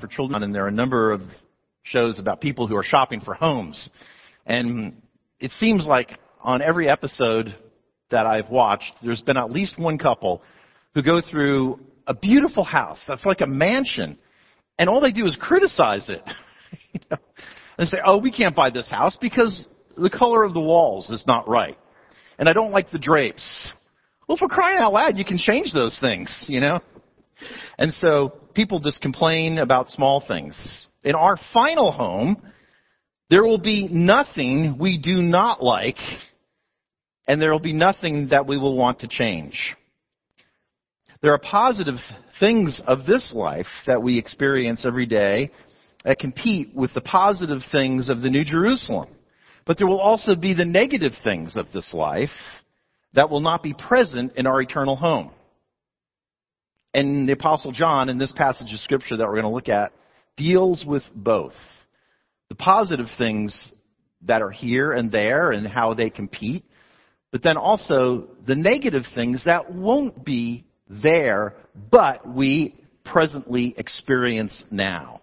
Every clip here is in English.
for children, and there are a number of shows about people who are shopping for homes. And it seems like on every episode that I've watched, there's been at least one couple who go through a beautiful house that's like a mansion, and all they do is criticize it. They say, oh, we can't buy this house because the color of the walls is not right, and I don't like the drapes. Well, for crying out loud, you can change those things, And so people just complain about small things. In our final home, there will be nothing we do not like, and there will be nothing that we will want to change. There are positive things of this life that we experience every day that compete with the positive things of the New Jerusalem. But there will also be the negative things of this life that will not be present in our eternal home. And the Apostle John, in this passage of Scripture that we're going to look at, deals with both. The positive things that are here and there and how they compete, but then also the negative things that won't be there, but we presently experience now.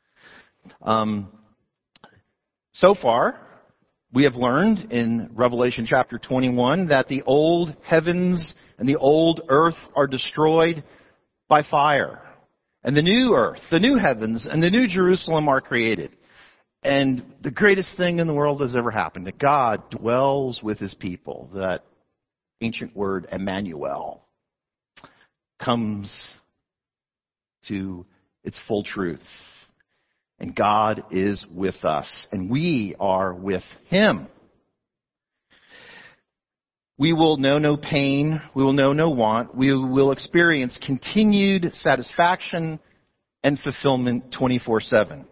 So far, we have learned in Revelation chapter 21 that the old heavens and the old earth are destroyed by fire. And the new earth, the new heavens, and the new Jerusalem are created. And the greatest thing in the world has ever happened, that God dwells with His people. That ancient word, Emmanuel, comes to its full truth. And God is with us, and we are with Him. We will know no pain. We will know no want. We will experience continued satisfaction and fulfillment 24/7.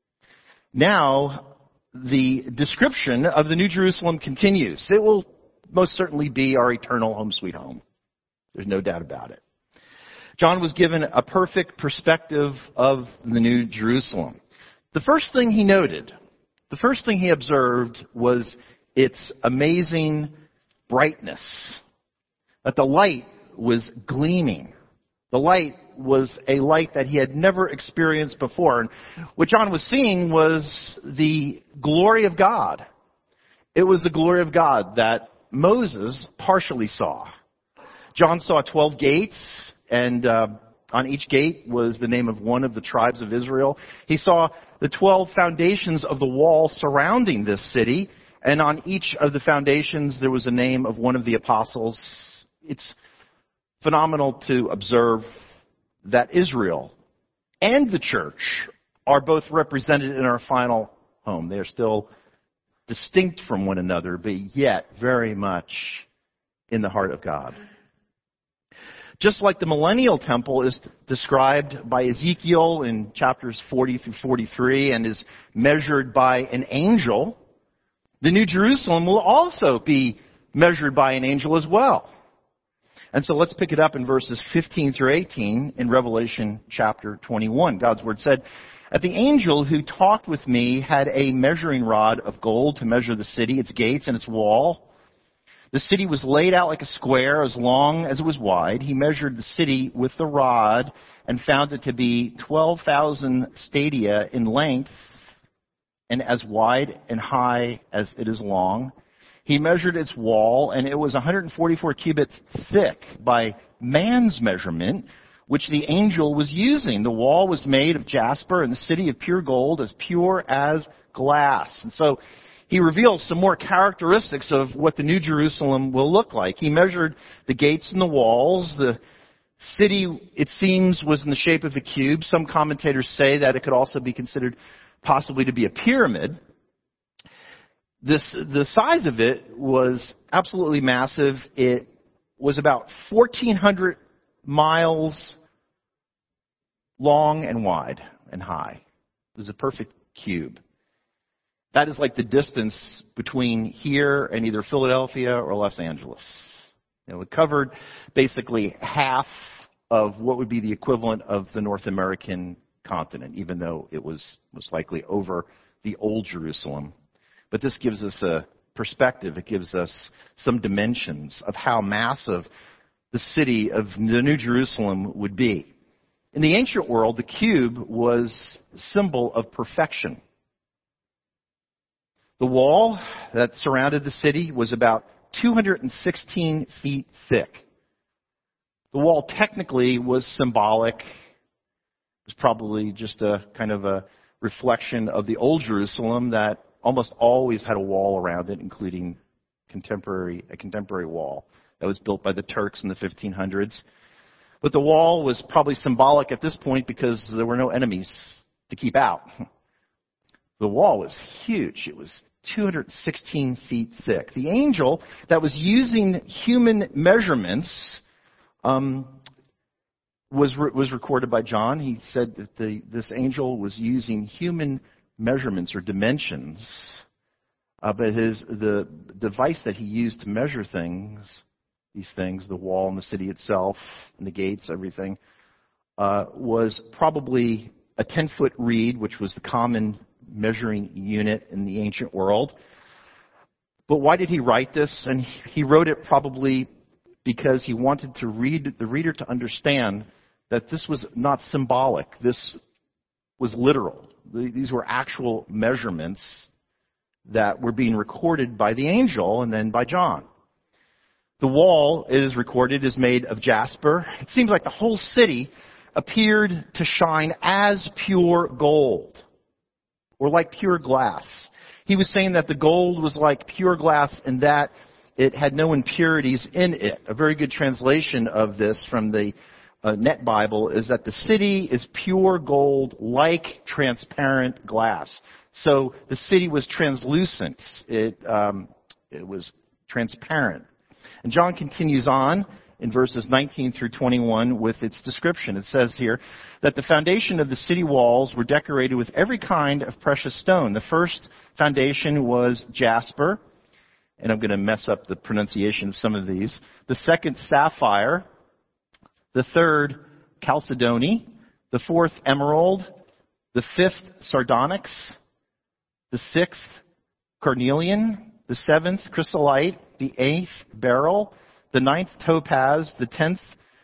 Now, the description of the New Jerusalem continues. It will most certainly be our eternal home sweet home. There's no doubt about it. John was given a perfect perspective of the New Jerusalem. The first thing he noted, the first thing he observed was its amazing brightness. That the light was gleaming. The light was a light that he had never experienced before. And what John was seeing was the glory of God. It was the glory of God that Moses partially saw. John saw 12 gates, and on each gate was the name of one of the tribes of Israel. He saw the 12 foundations of the wall surrounding this city, and on each of the foundations there was a name of one of the apostles. It's phenomenal to observe that Israel and the church are both represented in our final home. They are still distinct from one another, but yet very much in the heart of God. Just like the millennial temple is described by Ezekiel in chapters 40 through 43 and is measured by an angel, the New Jerusalem will also be measured by an angel as well. And so let's pick it up in verses 15 through 18 in Revelation chapter 21. God's word said, "And the angel who talked with me had a measuring rod of gold to measure the city, its gates, and its wall. The city was laid out like a square, as long as it was wide. He measured the city with the rod and found it to be 12,000 stadia in length and as wide and high as it is long. He measured its wall, and it was 144 cubits thick by man's measurement, which the angel was using. The wall was made of jasper, and the city of pure gold, as pure as glass." And so he reveals some more characteristics of what the New Jerusalem will look like. He measured the gates and the walls. The city, it seems, was in the shape of a cube. Some commentators say that it could also be considered possibly to be a pyramid. The size of it was absolutely massive. It was about 1,400 miles long and wide and high. It was a perfect cube. That is like the distance between here and either Philadelphia or Los Angeles. It covered basically half of what would be the equivalent of the North American continent, even though it was most likely over the Old Jerusalem. But this gives us a perspective. It gives us some dimensions of how massive the city of the New Jerusalem would be. In the ancient world, the cube was a symbol of perfection. The wall that surrounded the city was about 216 feet thick. The wall technically was symbolic. It was probably just a kind of a reflection of the old Jerusalem that almost always had a wall around it, including a contemporary wall that was built by the Turks in the 1500s. But the wall was probably symbolic at this point because there were no enemies to keep out. The wall was huge. It was 216 feet thick. The angel that was using human measurements was recorded by John. He said that this angel was using human measurements or dimensions, but the device that he used to measure these things, the wall and the city itself, and the gates, everything, was probably a 10-foot reed, which was the common measuring unit in the ancient world. But why did he write this? And he wrote it probably because he wanted the reader to understand that this was not symbolic. This was literal. These were actual measurements that were being recorded by the angel and then by John. The wall is recorded is made of jasper. It seems like the whole city appeared to shine as pure gold, or like pure glass. He was saying that the gold was like pure glass and that it had no impurities in it. A very good translation of this from the Net Bible is that the city is pure gold like transparent glass. So the city was translucent. It was transparent. And John continues on in verses 19 through 21 with its description. It says here that the foundation of the city walls were decorated with every kind of precious stone. The first foundation was jasper, and I'm going to mess up the pronunciation of some of these. The second, sapphire. The third, chalcedony. The fourth, emerald. The fifth, sardonyx. The sixth, carnelian. The seventh, chrysolite. The eighth, beryl. The ninth, topaz. The 10th,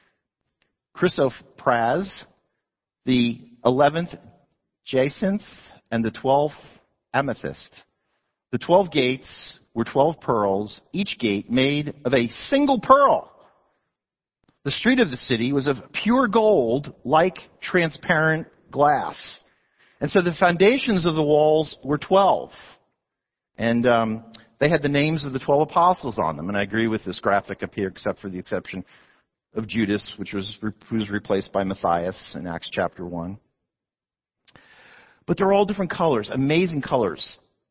chrysoprase. The 11th, jacinth. And the 12th, amethyst. The 12 gates were 12 pearls, each gate made of a single pearl. The street of the city was of pure gold, like transparent glass. And so the foundations of the walls were 12. And they had the names of the 12 apostles on them. And I agree with this graphic up here, except for the exception of Judas, who was replaced by Matthias in Acts chapter 1. But they're all different colors, amazing colors.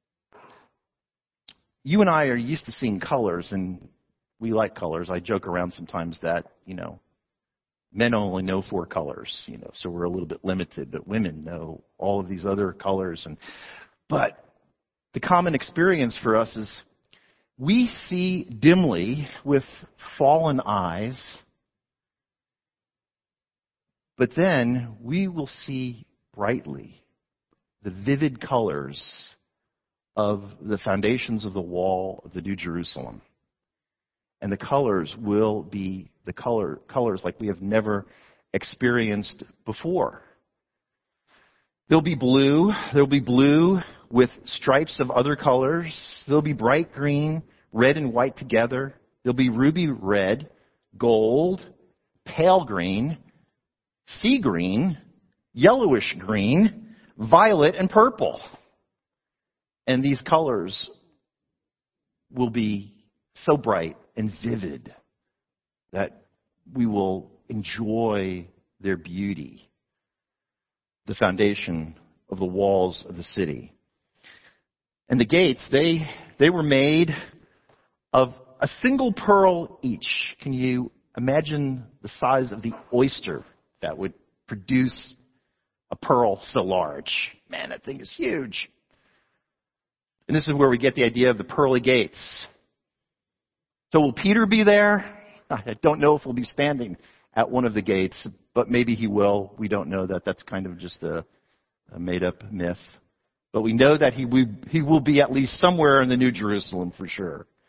You and I are used to seeing colors, and we like colors. I joke around sometimes that, men only know 4 colors, so we're a little bit limited, but women know all of these other colors. But the common experience for us is we see dimly with fallen eyes, but then we will see brightly the vivid colors of the foundations of the wall of the New Jerusalem. And the colors will be the colors like we have never experienced before. There'll be blue. There'll be blue with stripes of other colors. There'll be bright green, red and white together. There'll be ruby red, gold, pale green, sea green, yellowish green, violet, and purple. And these colors will be so bright and vivid that we will enjoy their beauty. The foundation of the walls of the city. And the gates, they were made of a single pearl each. Can you imagine the size of the oyster that would produce a pearl so large? Man, that thing is huge. And this is where we get the idea of the pearly gates. So will Peter be there? I don't know if he'll be standing at one of the gates, but maybe he will. We don't know that. That's kind of just a made-up myth. But we know that he will be at least somewhere in the New Jerusalem for sure.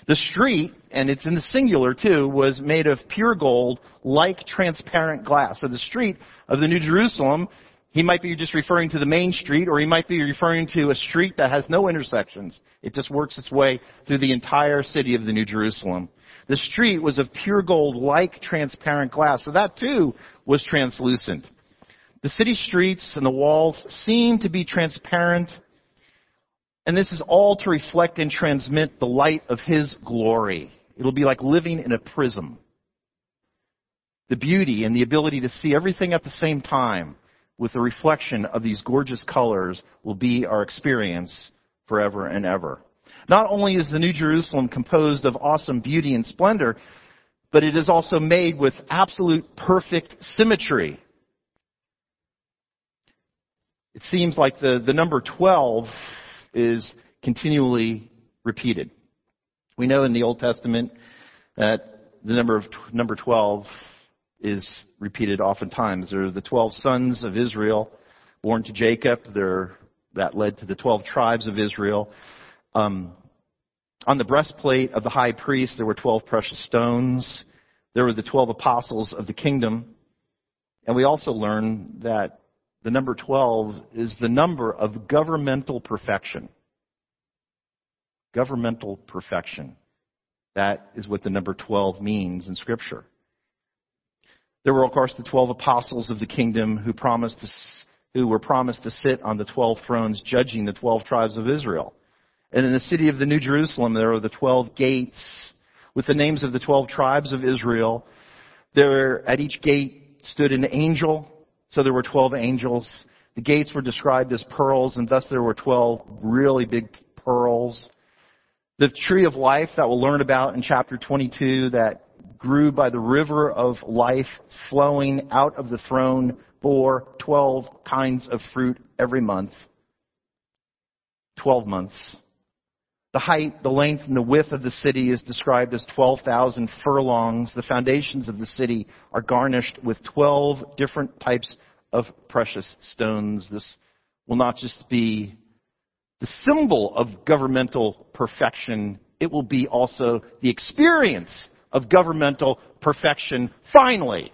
The street, and it's in the singular too, was made of pure gold like transparent glass. So the street of the New Jerusalem, he might be just referring to the main street, or he might be referring to a street that has no intersections. It just works its way through the entire city of the New Jerusalem. The street was of pure gold like transparent glass. So that too was translucent. The city streets and the walls seem to be transparent. And this is all to reflect and transmit the light of His glory. It'll be like living in a prism. The beauty and the ability to see everything at the same time with the reflection of these gorgeous colors will be our experience forever and ever. Not only is the New Jerusalem composed of awesome beauty and splendor, but it is also made with absolute perfect symmetry. It seems like the number 12 is continually repeated. We know in the Old Testament that the number 12 is repeated oftentimes. There are the 12 sons of Israel born to Jacob. That led to the 12 tribes of Israel. On the breastplate of the high priest, there were 12 precious stones. There were the 12 apostles of the kingdom. And we also learn that the number 12 is the number of governmental perfection. Governmental perfection. That is what the number 12 means in Scripture. There were, of course, the 12 apostles of the kingdom who were promised to sit on the 12 thrones judging the 12 tribes of Israel. And in the city of the New Jerusalem, there are the 12 gates with the names of the 12 tribes of Israel. There, at each gate stood an angel. So there were 12 angels. The gates were described as pearls, and thus there were 12 really big pearls. The tree of life that we'll learn about in chapter 22 that grew by the river of life flowing out of the throne bore 12 kinds of fruit every month. 12 months. The height, the length, and the width of the city is described as 12,000 furlongs. The foundations of the city are garnished with 12 different types of precious stones. This will not just be the symbol of governmental perfection, it will be also the experience of governmental perfection finally.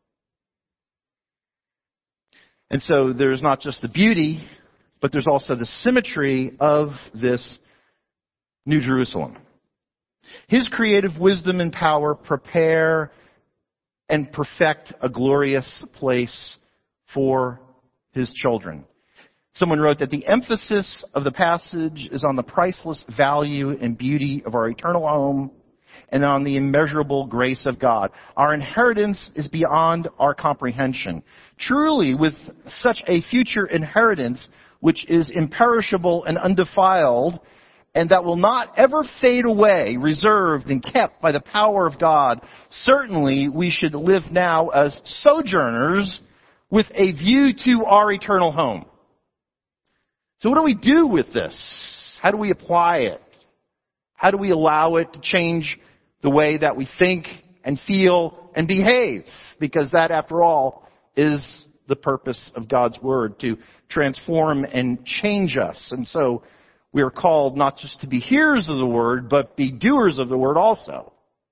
And so there's not just the beauty, but there's also the symmetry of this New Jerusalem. His creative wisdom and power prepare and perfect a glorious place for His children. Someone wrote that the emphasis of the passage is on the priceless value and beauty of our eternal home and on the immeasurable grace of God. Our inheritance is beyond our comprehension. Truly, with such a future inheritance, which is imperishable and undefiled, and that will not ever fade away, reserved and kept by the power of God, certainly we should live now as sojourners with a view to our eternal home. So what do we do with this? How do we apply it? How do we allow it to change the way that we think and feel and behave? Because that, after all, is the purpose of God's Word, to transform and change us. And so we are called not just to be hearers of the Word, but be doers of the Word also.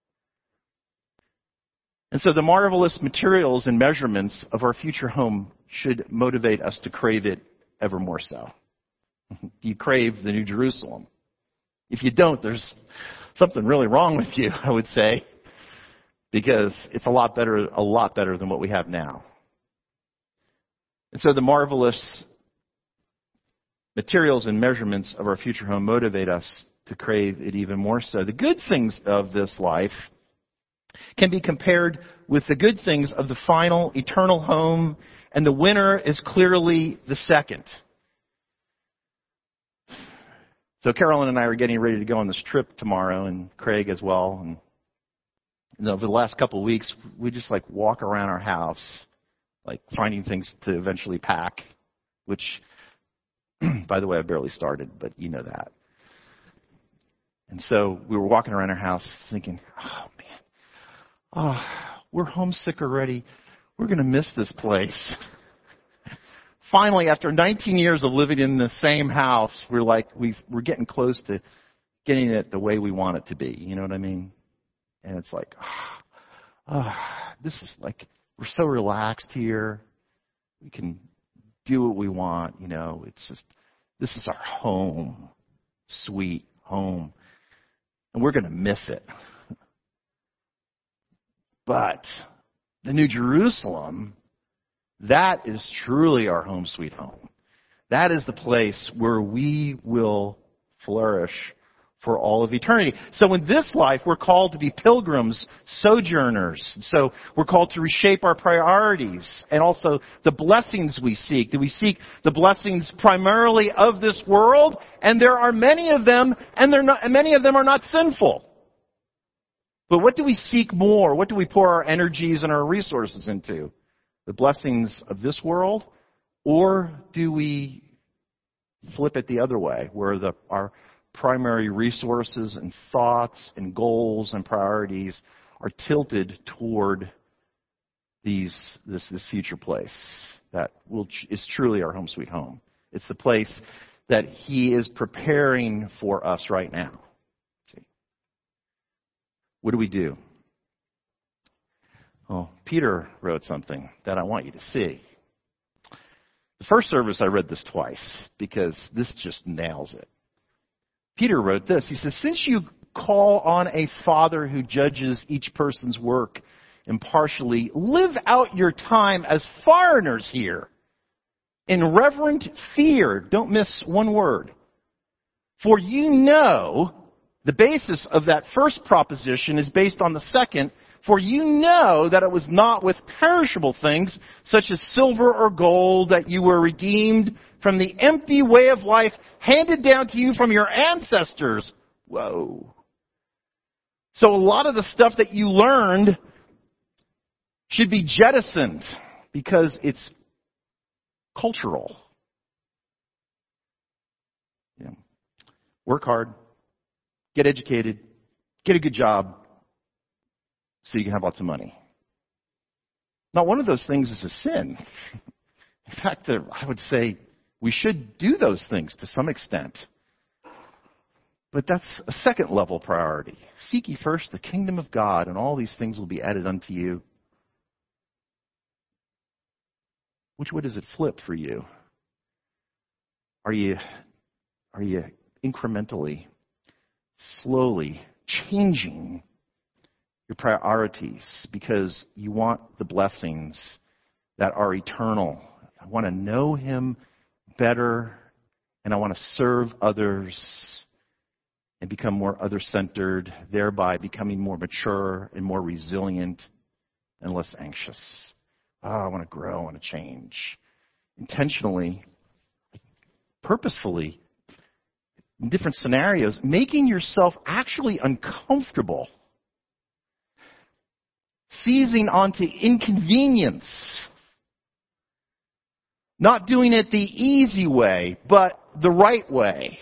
And so the marvelous materials and measurements of our future home should motivate us to crave it ever more so. You crave the New Jerusalem. If you don't, there's something really wrong with you, I would say, because it's a lot better than what we have now. And so the marvelous materials and measurements of our future home motivate us to crave it even more so. The good things of this life can be compared with the good things of the final eternal home, and the winner is clearly the second. So Carolyn and I are getting ready to go on this trip tomorrow, and Craig as well. And over the last couple of weeks, we just walk around our house, finding things to eventually pack, which, by the way, I barely started, but you know that. And so we were walking around our house thinking, we're homesick already. We're going to miss this place. Finally, after 19 years of living in the same house, we're getting close to getting it the way we want it to be. You know what I mean? And it's like, this is like, we're so relaxed here. We can do what we want. You know, it's just, this is our home, sweet home. And we're going to miss it. But the New Jerusalem, that is truly our home sweet home. That is the place where we will flourish for all of eternity. So in this life, we're called to be pilgrims, sojourners. So we're called to reshape our priorities and also the blessings we seek. Do we seek the blessings primarily of this world? And there are many of them, and many of them are not sinful. But what do we seek more? What do we pour our energies and our resources into? The blessings of this world? Or do we flip it the other way, where our primary resources and thoughts and goals and priorities are tilted toward this future place that is truly our home sweet home? It's the place that He is preparing for us right now. See? What do we do? Well, Peter wrote something that I want you to see. The first service I read this twice because this just nails it. Peter wrote this. He says, since you call on a Father who judges each person's work impartially, live out your time as foreigners here in reverent fear. Don't miss one word. For you know, the basis of that first proposition is based on the second. For you know that it was not with perishable things, such as silver or gold, that you were redeemed from the empty way of life handed down to you from your ancestors. Whoa. So a lot of the stuff that you learned should be jettisoned because it's cultural. You know, work hard, get educated, get a good job, so you can have lots of money. Not one of those things is a sin. In fact, I would say we should do those things to some extent. But that's a second level priority. Seek ye first the kingdom of God, and all these things will be added unto you. Which way does it flip for you? Are you incrementally, slowly changing your priorities because you want the blessings that are eternal? I want to know Him better, and I want to serve others and become more other-centered, thereby becoming more mature and more resilient and less anxious. I want to grow, I want to change. Intentionally, purposefully, in different scenarios, making yourself actually uncomfortable. Seizing onto inconvenience. Not doing it the easy way, but the right way.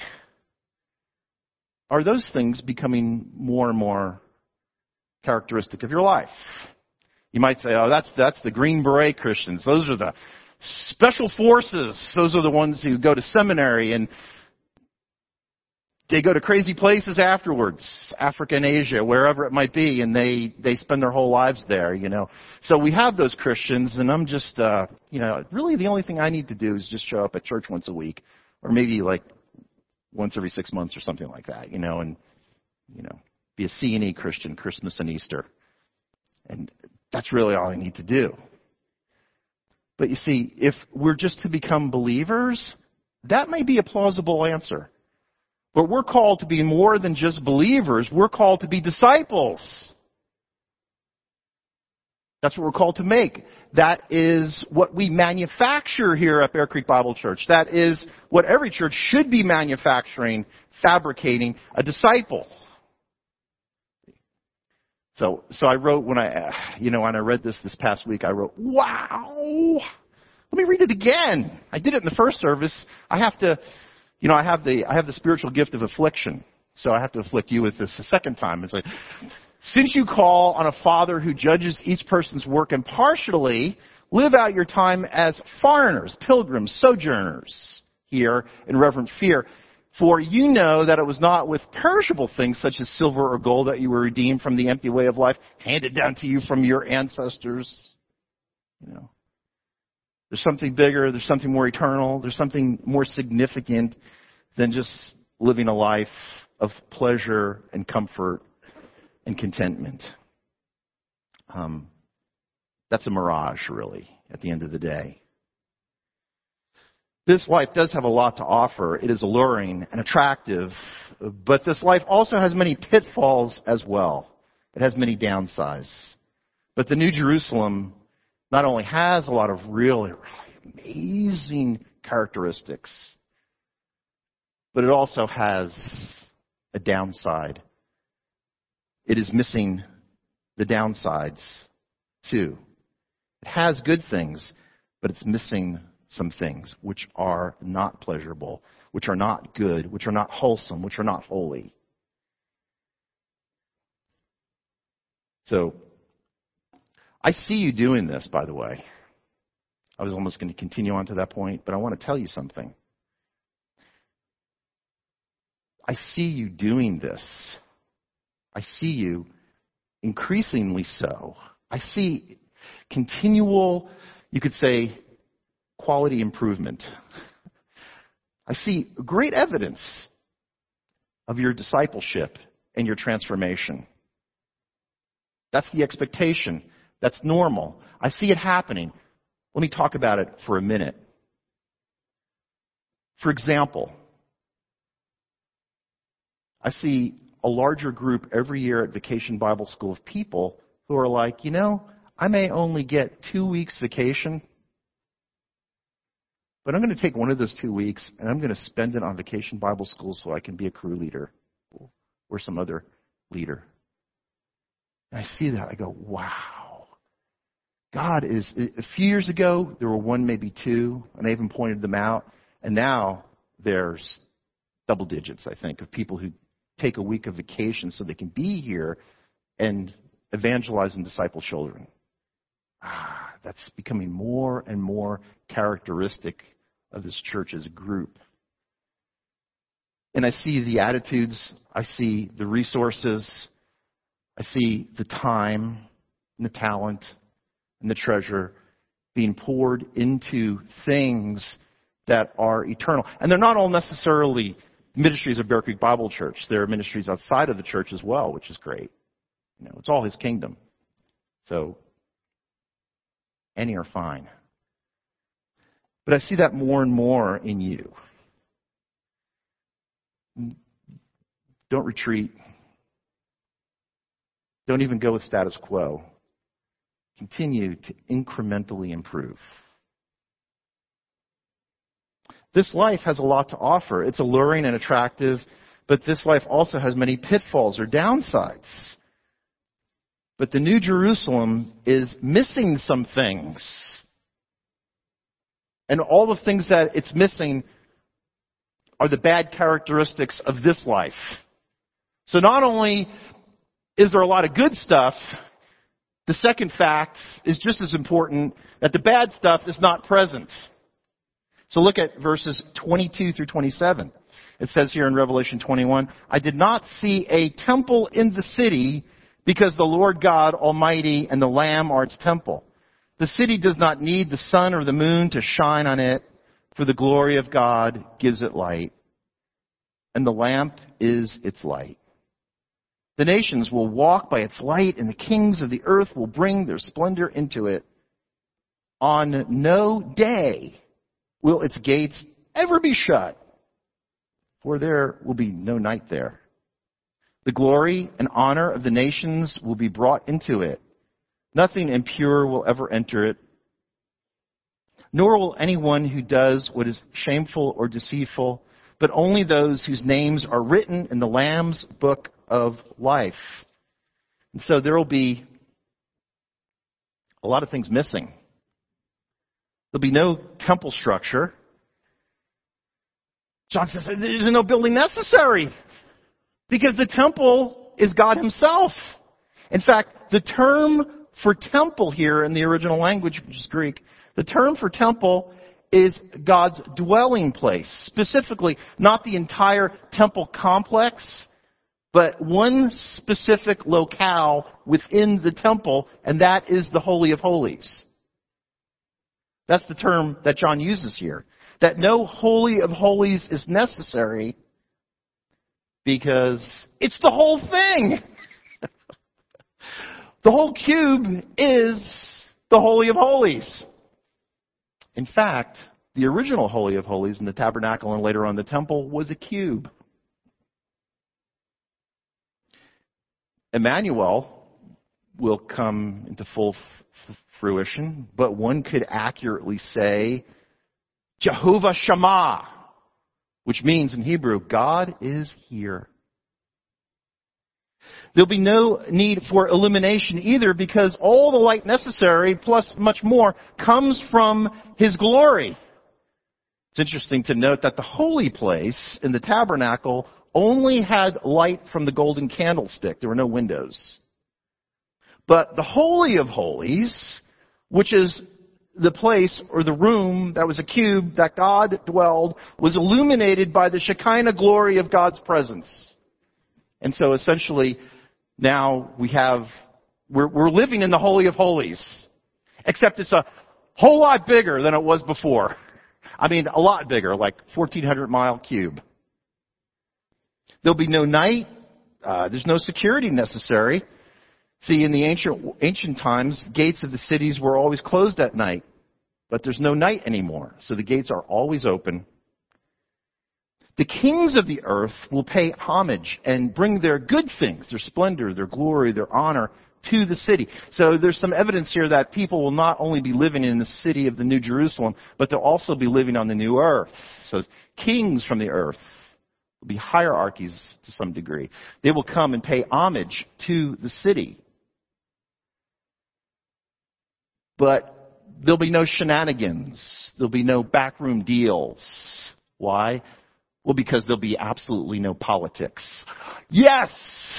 Are those things becoming more and more characteristic of your life? You might say, that's the Green Beret Christians. Those are the special forces. Those are the ones who go to seminary and they go to crazy places afterwards, Africa and Asia, wherever it might be, and they spend their whole lives there, you know. So we have those Christians, and I'm just, really the only thing I need to do is just show up at church once a week, or maybe like once every 6 months or something like that, and, be a C&E Christian, Christmas and Easter. And that's really all I need to do. But you see, if we're just to become believers, that may be a plausible answer. But we're called to be more than just believers. We're called to be disciples. That's what we're called to make. That is what we manufacture here at Bear Creek Bible Church. That is what every church should be manufacturing, fabricating, a disciple. So I wrote when I read this past week, I wrote, wow! Let me read it again. I did it in the first service. I have the spiritual gift of affliction. So I have to afflict you with this a second time. It's like, since you call on a Father who judges each person's work impartially, live out your time as foreigners, pilgrims, sojourners here in reverent fear. For you know that it was not with perishable things such as silver or gold that you were redeemed from the empty way of life handed down to you from your ancestors. You know, there's something bigger, there's something more eternal, there's something more significant than just living a life of pleasure and comfort and contentment. That's a mirage, really, at the end of the day. This life does have a lot to offer. It is alluring and attractive, but this life also has many pitfalls as well. It has many downsides. But the New Jerusalem not only has a lot of really amazing characteristics, but it also has a downside. It is missing the downsides too. It has good things, but it's missing some things which are not pleasurable, which are not good, which are not wholesome, which are not holy. So, I see you doing this, by the way. I was almost going to continue on to that point, but I want to tell you something. I see you doing this. I see you increasingly so. I see continual, you could say, quality improvement. I see great evidence of your discipleship and your transformation. That's the expectation. That's normal. I see it happening. Let me talk about it for a minute. For example, I see a larger group every year at Vacation Bible School of people who are like, you know, I may only get 2 weeks vacation, but I'm going to take one of those 2 weeks and I'm going to spend it on Vacation Bible School so I can be a crew leader or some other leader. And I see that. I go, wow. God is, a few years ago, there were one, maybe two, and I even pointed them out. And now there's double digits, I think, of people who take a week of vacation so they can be here and evangelize and disciple children. That's becoming more and more characteristic of this church as a group. And I see the attitudes, I see the resources, I see the time and the talent and the treasure being poured into things that are eternal. And they're not all necessarily ministries of Bear Creek Bible Church. There are ministries outside of the church as well, which is great. You know, it's all His kingdom. So, any are fine. But I see that more and more in you. Don't retreat. Don't even go with status quo. Continue to incrementally improve. This life has a lot to offer. It's alluring and attractive, but this life also has many pitfalls or downsides. But the New Jerusalem is missing some things. And all the things that it's missing are the bad characteristics of this life. So not only is there a lot of good stuff, the second fact is just as important, that the bad stuff is not present. So look at verses 22 through 27. It says here in Revelation 21, I did not see a temple in the city, because the Lord God Almighty and the Lamb are its temple. The city does not need the sun or the moon to shine on it, for the glory of God gives it light, and the lamp is its light. The nations will walk by its light, and the kings of the earth will bring their splendor into it. On no day will its gates ever be shut, for there will be no night there. The glory and honor of the nations will be brought into it. Nothing impure will ever enter it, nor will anyone who does what is shameful or deceitful, but only those whose names are written in the Lamb's book of life. And so there will be a lot of things missing. There'll be no temple structure. John says there's no building necessary, because the temple is God Himself. In fact, the term for temple here in the original language, which is Greek, the term for temple is God's dwelling place. Specifically, not the entire temple complex, but one specific locale within the temple, and that is the Holy of Holies. That's the term that John uses here. That no Holy of Holies is necessary because it's the whole thing. The whole cube is the Holy of Holies. In fact, the original Holy of Holies in the tabernacle and later on the temple was a cube. Emmanuel will come into full fruition, but one could accurately say Jehovah Shammah, which means in Hebrew, God is here. There'll be no need for illumination either because all the light necessary, plus much more, comes from His glory. It's interesting to note that the holy place in the tabernacle only had light from the golden candlestick. There were no windows. But the Holy of Holies, which is the place or the room that was a cube that God dwelled, was illuminated by the Shekinah glory of God's presence. And so essentially, now we're living in the Holy of Holies. Except it's a whole lot bigger than it was before. I mean, a lot bigger, like 1,400-mile cube. There'll be no night. There's no security necessary. See, in the ancient times, gates of the cities were always closed at night. But there's no night anymore, so the gates are always open. The kings of the earth will pay homage and bring their good things, their splendor, their glory, their honor to the city. So there's some evidence here that people will not only be living in the city of the New Jerusalem, but they'll also be living on the new earth. So kings from the earth will be hierarchies to some degree. They will come and pay homage to the city. But there'll be no shenanigans. There'll be no backroom deals. Why? Well, because there'll be absolutely no politics. Yes!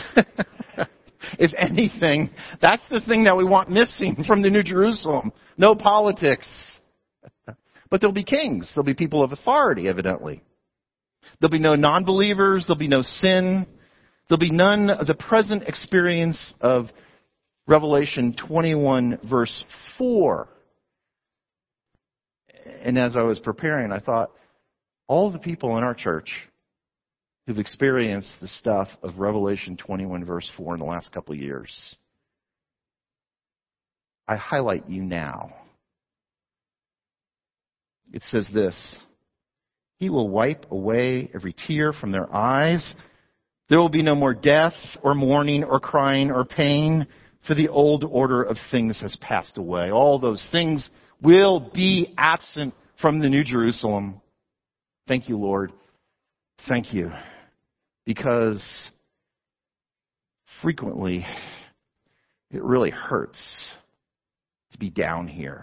If anything, that's the thing that we want missing from the New Jerusalem. No politics. But there'll be kings. There'll be people of authority, evidently. There'll be no non-believers. There'll be no sin. There'll be none of the present experience of Revelation 21, verse 4. And as I was preparing, I thought, all the people in our church who've experienced the stuff of Revelation 21, verse 4 in the last couple of years, I highlight you now. It says this: He will wipe away every tear from their eyes. There will be no more death or mourning or crying or pain, for the old order of things has passed away. All those things will be absent from the New Jerusalem. Thank you, Lord. Thank you. Because frequently it really hurts to be down here.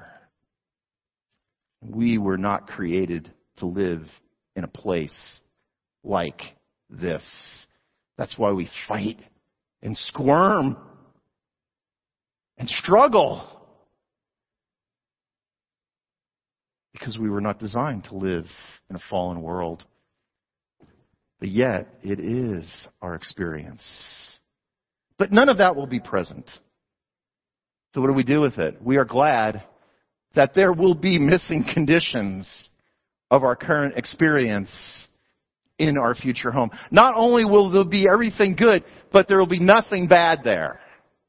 We were not created to live in a place like this. That's why we fight and squirm and struggle. Because we were not designed to live in a fallen world. But yet, it is our experience. But none of that will be present. So what do we do with it? We are glad that there will be missing conditions of our current experience in our future home. Not only will there be everything good, but there will be nothing bad there.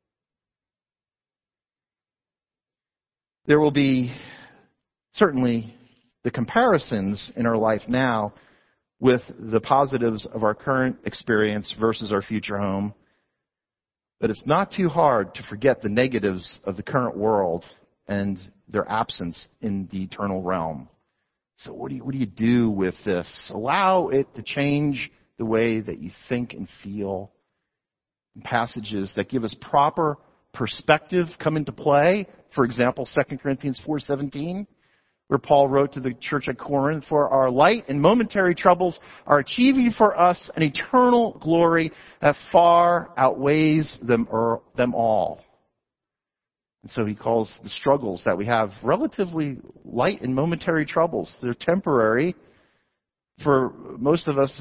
There will be certainly the comparisons in our life now with the positives of our current experience versus our future home. But it's not too hard to forget the negatives of the current world and their absence in the eternal realm. So what do you do with this? Allow it to change the way that you think and feel. Passages that give us proper perspective come into play. For example, 2 Corinthians 4:17, where Paul wrote to the church at Corinth, "For our light and momentary troubles are achieving for us an eternal glory that far outweighs them all." And so he calls the struggles that we have relatively light and momentary troubles. They're temporary. For most of us,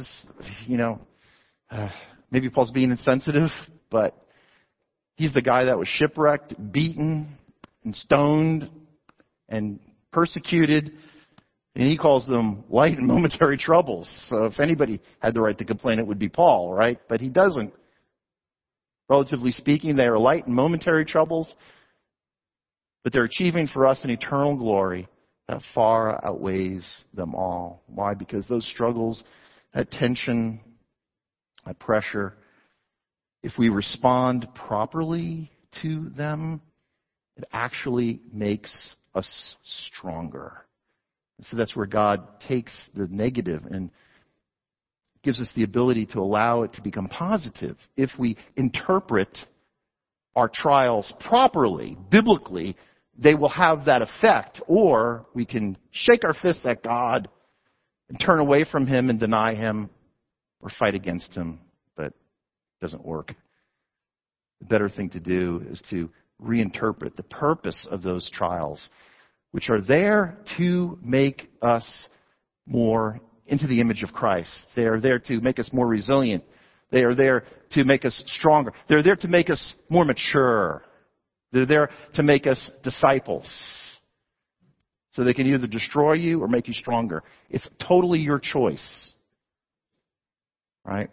maybe Paul's being insensitive, but he's the guy that was shipwrecked, beaten, and stoned, and persecuted, and he calls them light and momentary troubles. So if anybody had the right to complain, it would be Paul, right? But he doesn't. Relatively speaking, they are light and momentary troubles, but they're achieving for us an eternal glory that far outweighs them all. Why? Because those struggles, that tension, that pressure, if we respond properly to them, it actually makes us stronger. And so that's where God takes the negative and gives us the ability to allow it to become positive. If we interpret our trials properly, biblically, they will have that effect. Or we can shake our fists at God and turn away from Him and deny Him or fight against Him. But it doesn't work. The better thing to do is to reinterpret the purpose of those trials, which are there to make us more into the image of Christ. They are there to make us more resilient. They are there to make us stronger. They're there to make us more mature. They're there to make us disciples. So they can either destroy you or make you stronger. It's totally your choice. Right?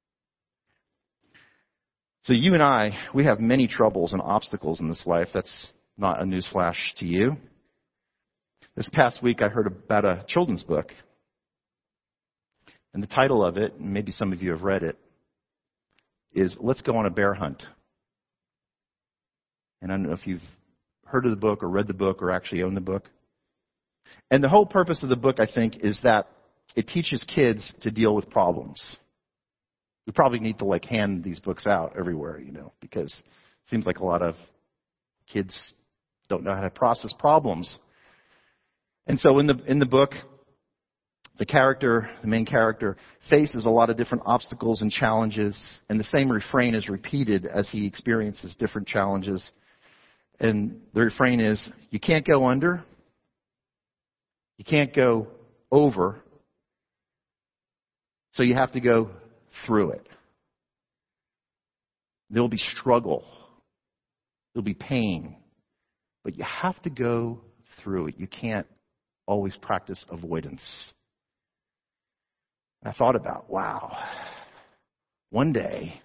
So you and I, we have many troubles and obstacles in this life. That's not a newsflash to you. This past week I heard about a children's book. And the title of it, and maybe some of you have read it, is Let's Go on a Bear Hunt. And I don't know if you've heard of the book or read the book or actually own the book. And the whole purpose of the book, I think, is that it teaches kids to deal with problems. We probably need to hand these books out everywhere, because it seems like a lot of kids don't know how to process problems. And so in the book, the main character, faces a lot of different obstacles and challenges, and the same refrain is repeated as he experiences different challenges. And the refrain is, you can't go under, you can't go over, so you have to go through it. There'll be struggle, there'll be pain, but you have to go through it. You can't always practice avoidance. I thought about, wow, one day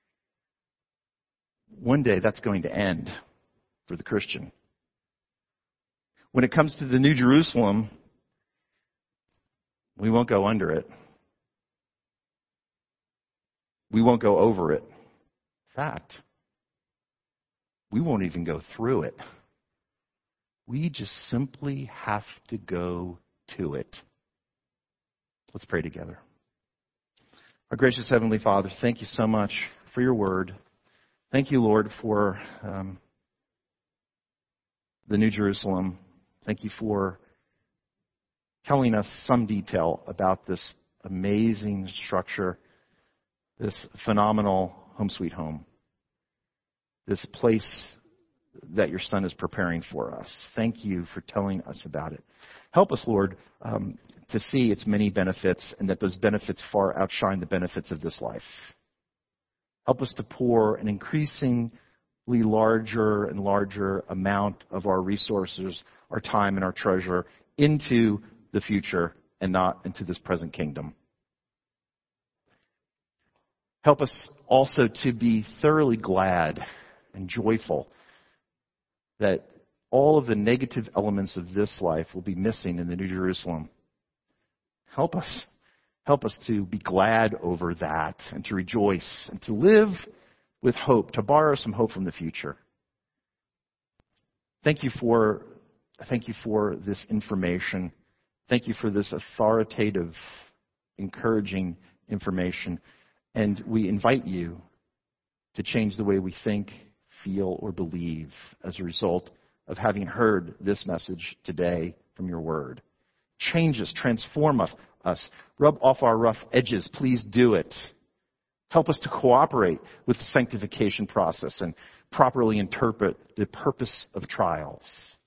that's going to end for the Christian. When it comes to the New Jerusalem, we won't go under it. We won't go over it. In fact, we won't even go through it. We just simply have to go to it. Let's pray together. Our gracious Heavenly Father, thank you so much for your word. Thank you, Lord, for the New Jerusalem. Thank you for telling us some detail about this amazing structure, this phenomenal home sweet home, this place that your Son is preparing for us. Thank you for telling us about it. Help us, Lord, to see its many benefits, and that those benefits far outshine the benefits of this life. Help us to pour an increasingly larger and larger amount of our resources, our time, and our treasure into the future and not into this present kingdom. Help us also to be thoroughly glad and joyful that all of the negative elements of this life will be missing in the New Jerusalem. Help us to be glad over that and to rejoice and to live with hope, to borrow some hope from the future. Thank you for this information. Thank you for this authoritative, encouraging information. And we invite you to change the way we think, feel, or believe as a result of having heard this message today from your word. Change us, transform us, rub off our rough edges. Please do it. Help us to cooperate with the sanctification process and properly interpret the purpose of trials.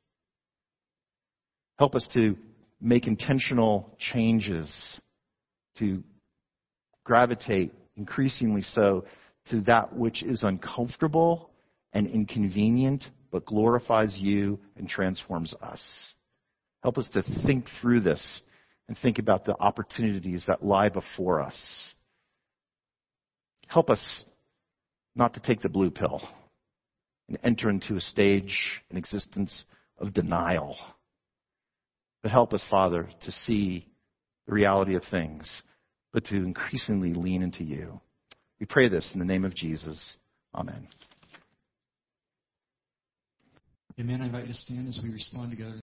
Help us to make intentional changes to gravitate increasingly so to that which is uncomfortable and inconvenient, but glorifies you and transforms us. Help us to think through this and think about the opportunities that lie before us. Help us not to take the blue pill and enter into a stage, an existence of denial. But help us, Father, to see the reality of things, but to increasingly lean into you. We pray this in the name of Jesus. Amen. Amen. I invite you to stand as we respond together.